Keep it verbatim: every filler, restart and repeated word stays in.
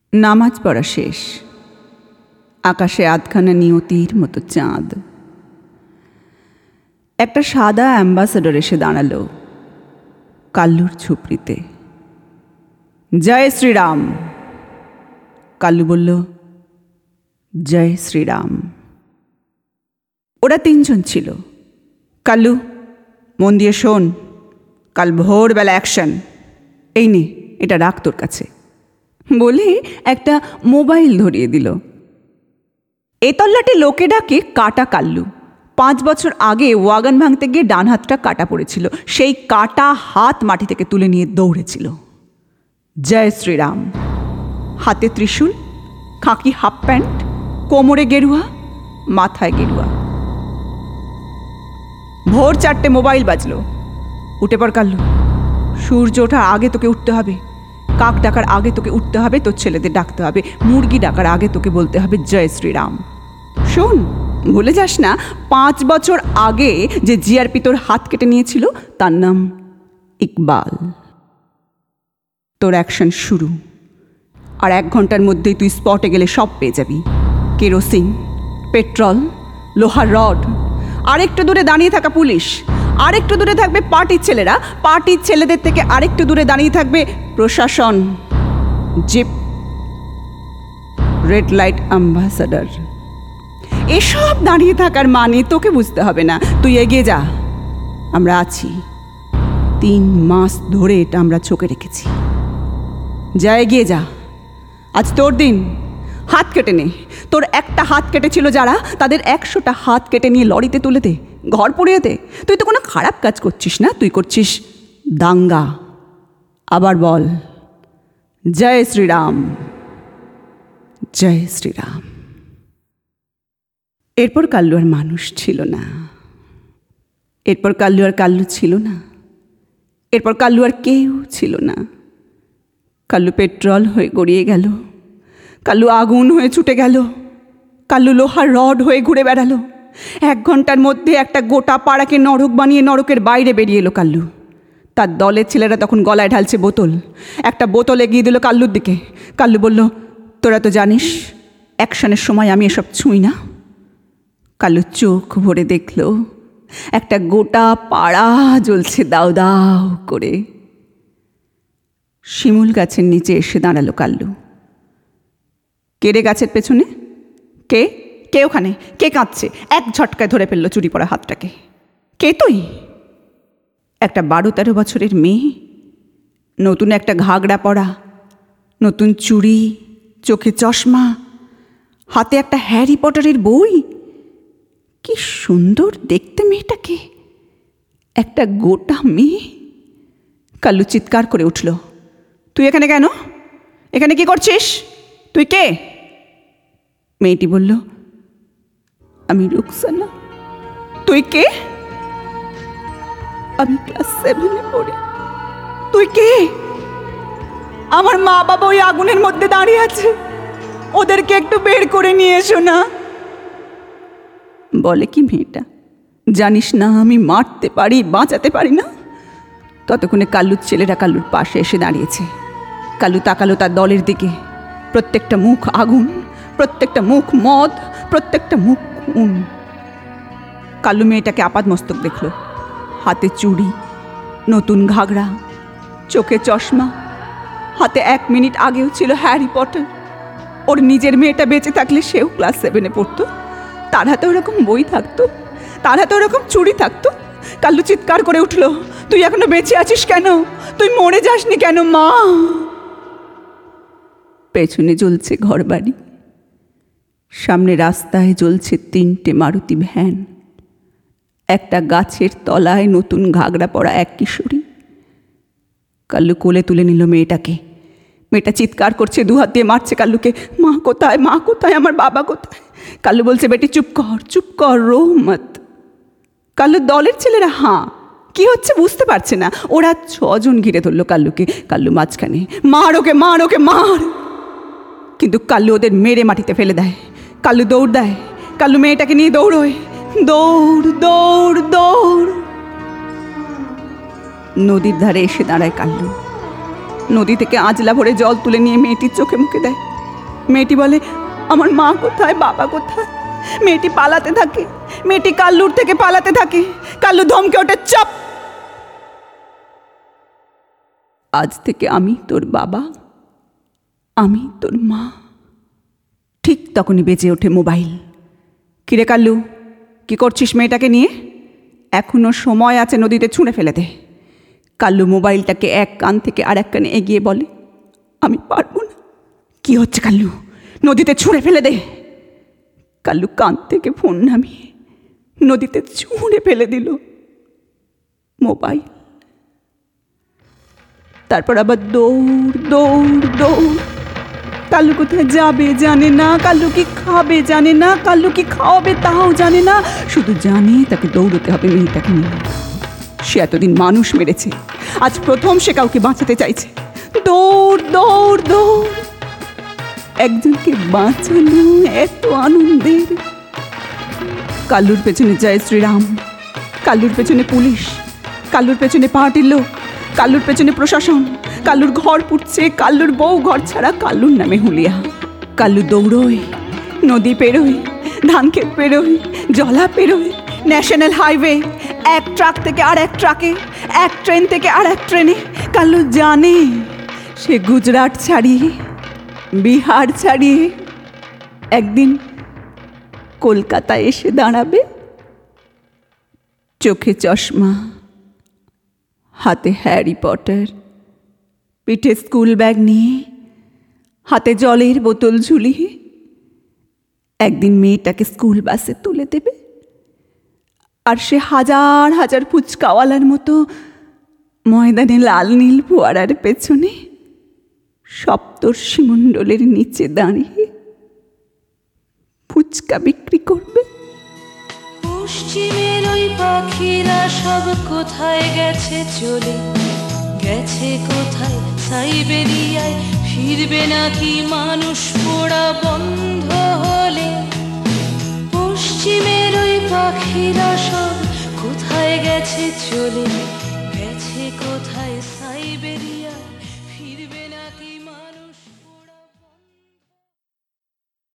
নামাজ পড়া শেষ। আকাশে আধখানা নিয়তির মতো চাঁদ। একটা সাদা অ্যাম্বাসাডর এসে দাঁড়ালো কাল্লুর ঝুপড়িতে। জয় শ্রীরাম। কাল্লু বলল, জয় শ্রীরাম। ওরা তিনজন ছিল। কাল্লু, মন দিয়ে শোন, কাল ভোরবেলা অ্যাকশন। এই নে, এটা রাখ তোর কাছে বলে একটা মোবাইল ধরিয়ে দিল। এ তল্লাটে লোকে ডাকে কাটা কাল্লু। পাঁচ বছর আগে ওয়াগন ভাঙতে গিয়ে ডান হাতটা কাটা পড়েছিল। সেই কাটা হাত মাটি থেকে তুলে নিয়ে দৌড়েছিল। জয় শ্রীরাম। হাতে ত্রিশূল, খাকি হাফ প্যান্ট, কোমরে গেরুয়া, মাথায় গেরুয়া। ভোর চারটে মোবাইল বাজলো। উঠে পড় কাল্লু, সূর্য ওঠার আগে তোকে উঠতে হবে। কাক ডাকার আগে তোকে উঠতে হবে, তোর ছেলেদের ডাকতে হবে। মুরগি ডাকার আগে তোকে বলতে হবে জয় শ্রীরাম। শোন, ভুলে যাস না, পাঁচ বছর আগে যে জিআরপি তোর হাত কেটে নিয়েছিল তার নাম ইকবাল। তোর অ্যাকশন শুরু। আর এক ঘন্টার মধ্যেই তুই স্পটে গেলে সব পেয়ে যাবি। কেরোসিন, পেট্রোল, লোহার রড, আরেকটু দূরে দাঁড়িয়ে থাকা পুলিশ, আরেকটু দূরে থাকবে পার্টির ছেলেরা, পার্টির ছেলেদের থেকে আরেকটু দূরে দাঁড়িয়ে থাকবে প্রশাসন, জিপ, রেড লাইট অ্যাম্বাসাডর। এসব দাঁড়িয়ে থাকার মানে তোকে বুঝতে হবে না। তুই এগিয়ে যা, আমরা আছি। তিন মাস ধরে এটা আমরা চোখে রেখেছি। যা, এগিয়ে যা, আজ তোর দিন। হাত কেটে নে। তোর একটা হাত কেটেছিল যারা, তাদের একশোটা হাত কেটে নিয়ে লরিতে তুলে দে, ঘর পুড়িয়ে দে। তুই তো কোনো খারাপ কাজ করছিস না, তুই করছিস দাঙ্গা। আবার বল, জয় শ্রীরাম, জয় শ্রীরাম। এরপর কাল্লু আর মানুষ ছিল না। এরপর কাল্লু আর কাল্লু ছিল না। এরপর কাল্লু আর কেউ ছিল না। কাল্লু পেট্রোল হয়ে গড়িয়ে গেল। কাল্লু আগুন হয়ে ছুটে গেল। কাল্লু লোহার রড হয়ে ঘুরে বেড়ালো। এক ঘন্টার মধ্যে একটা গোটা পাড়াকে নরক বানিয়ে নরকের বাইরে বেরিয়ে এলো কাল্লু। তার দলের ছেলেরা তখন গলায় ঢালছে বোতল। একটা বোতল এগিয়ে দিল কাল্লুর দিকে। কাল্লু বলল, তোরা তো জানিস অ্যাকশনের সময় আমি এসব ছুঁই না। কাল্লু চোখ ভরে দেখল একটা গোটা পাড়া জ্বলছে দাউ দাউ করে। শিমুল গাছের নিচে এসে দাঁড়ালো কাল্লু। কে রে গাছের পেছনে? কে কে ওখানে? কে কাঁদছে? এক ঝটকায় ধরে ফেললো চুরি পড়া হাতটাকে। কে তুই? একটা বারো তেরো বছরের মেয়ে, নতুন একটা ঘাগড়া পরা, নতুন চুড়ি, চোখে চশমা, হাতে একটা হ্যারি পটারের বই। কি সুন্দর দেখতে মেয়েটাকে, একটা গোটা মেয়ে। কাল্লু চিৎকার করে উঠল, তুই এখানে কেন? এখানে কি করছিস? তুই কে? মেয়েটি বলল, আমি রুকসানা। তুই কে? আমি ক্লাস সেভেনে পড়ি। তুই কে? আমার মা বাবা ওই আগুনের মধ্যে দাঁড়িয়ে আছে, ওদেরকে একটু বের করে নিয়ে এসো না। বলে কি মেয়েটা, জানিস না আমি মারতে পারি, বাঁচাতে পারি না? ততক্ষণে কাল্লুর ছেলেরা কাল্লুর পাশে এসে দাঁড়িয়েছে। কাল্লু তাকালো তার দলের দিকে। প্রত্যেকটা মুখ আগুন, প্রত্যেকটা মুখ মদ, প্রত্যেকটা মুখ খুন। কাল্লু মেয়েটাকে আপাদ মস্তক দেখল। হাতে চুড়ি, নতুন ঘাগড়া, চোখে চশমা, হাতে এক মিনিট আগেও ছিল হ্যারি পটার। ওর নিজের মেয়েটা বেঁচে থাকলে সেও ক্লাস সেভেনে পড়তো, তার হাতে ওরকম বই থাকতো, তার হাতে ওরকম চুড়ি থাকতো। কাল্লু চিৎকার করে উঠল, তুই এখনো বেঁচে আছিস কেন? তুই মরে যাসনি কেন মা? পেছনে জ্বলছে ঘরবাড়ি, সামনে রাস্তায় জ্বলছে তিনটে মারুতি ভ্যান, একটা গাছের তলায় নতুন ঘাগড়া পরা এক কিশোরী। কাল্লু কোলে তুলে নিল মেয়েটাকে। মেয়েটা চিৎকার করছে, দুহাত দিয়ে মারছে কাল্লুকে, মা কোথায়, মা কোথায়, আমার বাবা কোথায়? কাল্লু বলছে, বেটি চুপ কর, চুপ কর, রো মত। কাল্লুর দলের ছেলেরা হাঁ, কি হচ্ছে বুঝতে পারছে না। ওরা ছজন ঘিরে ধরলো কাল্লুকে। কাল্লু মাঝখানে, মার ওকে, মার ওকে, মার। কিন্তু কাল্লু ওদের মেরে মাটিতে ফেলে দেয়। কাল্লু দৌড় দেয়। কাল্লু মেয়েটাকে নিয়ে দৌড়োয়, দৌড় দৌড় দৌড়। নদীর ধারে এসে দাঁড়ায় কাল্লু। নদী থেকে আঁজলা ভরে জল তুলে নিয়ে মেয়েটির চোখে মুখে দেয়। মেয়েটি বলে, আমার মা কোথায়, বাবা কোথায়? মেয়েটি পালাতে থাকে, মেয়েটি কাল্লুর থেকে পালাতে থাকে। কাল্লু ধমকে ওঠে, চপ! আজ থেকে আমি তোর বাবা, আমি তোর মা। ঠিক তখনই বেজে ওঠে মোবাইল। কিরে কাল্লু, কি করছিস মেয়েটাকে নিয়ে? এখনো সময় আছে, নদীতে ছুঁড়ে ফেলে দে। কাল্লু মোবাইলটাকে এক কান থেকে আর এক কানে এগিয়ে বলে, আমি পারবো না। কি হচ্ছে কাল্লু? নদীতে ছুঁড়ে ফেলে দে। কাল্লু কান থেকে ফোন নামিয়ে নদীতে ছুঁড়ে ফেলে দিল মোবাইল। তারপর আবার দৌড় দৌড় দৌড়। কাল্লু কোথায় যাবে জানে না, কাল্লু কি খাবে জানে না, কাল্লু কি খাওয়াবে তাও জানে না, শুধু জানে তাকে দৌড়তে হবে মেয়েটাকে নিয়ে। সে এতদিন মানুষ মেরেছে, আজ প্রথম সে কাউকে বাঁচাতে চাইছে। দৌড় দৌড় দৌড়। একজনকে বাঁচানো এত আনন্দের। কাল্লুর পেছনে জয় শ্রীরাম, কাল্লুর পেছনে পুলিশ, কাল্লুর পেছনে পার্টির লোক, কাল্লুর পেছনে প্রশাসন। কাল্লুর ঘর পুড়ছে, কাল্লুর বউ ঘর ছাড়া, কাল্লুর নামে হুলিয়া। কাল্লু দৌড়োয়, নদী পেরোয়, ধান ক্ষেত পেরোয়, জলা পেরোয়, ন্যাশনাল হাইওয়ে, এক ট্রাক থেকে আর এক ট্রাকে, এক ট্রেন থেকে আর এক ট্রেনে। কাল্লু জানে সে গুজরাট ছাড়িয়ে, বিহার ছাড়িয়ে একদিন কলকাতায় এসে দাঁড়াবে। চোখে চশমা, হাতে হ্যারি পটার, পিঠে স্কুল ব্যাগ নিয়ে, হাতে জলের বোতল ঝুলিয়ে একদিন মেয়েটাকে স্কুল বাসে তুলে দেবে। আর সে হাজার হাজার ফুচকাওয়ালার মতো ময়দানে লাল নীল ফোয়ারার পেছনে সপ্তর্ষিমণ্ডলের নিচে দাঁড়িয়ে ফুচকা বিক্রি করবে। পশ্চিমের ওই পাখিরা সব কোথায় গেছে চলে, গেছে কোথায় সাইবেরিয়ায়, ফিরবে নাকি মানুষ পোড়া বন্ধ হলে? পশ্চিমের ওই পাখিরা সব কোথায় গেছে চলে, গেছে কোথায় সাইবেরিয়ায়, ফিরবে নাকি মানুষ।